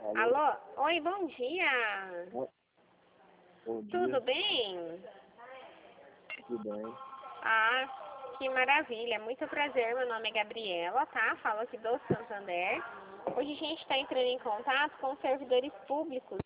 Alô? Alô? Oi, bom dia. Bom dia, Tudo bem? tudo bem? Ah, que maravilha. Muito prazer, meu nome é Gabriela, tá? Falo aqui do Santander. Hoje a gente está entrando em contato com servidores públicos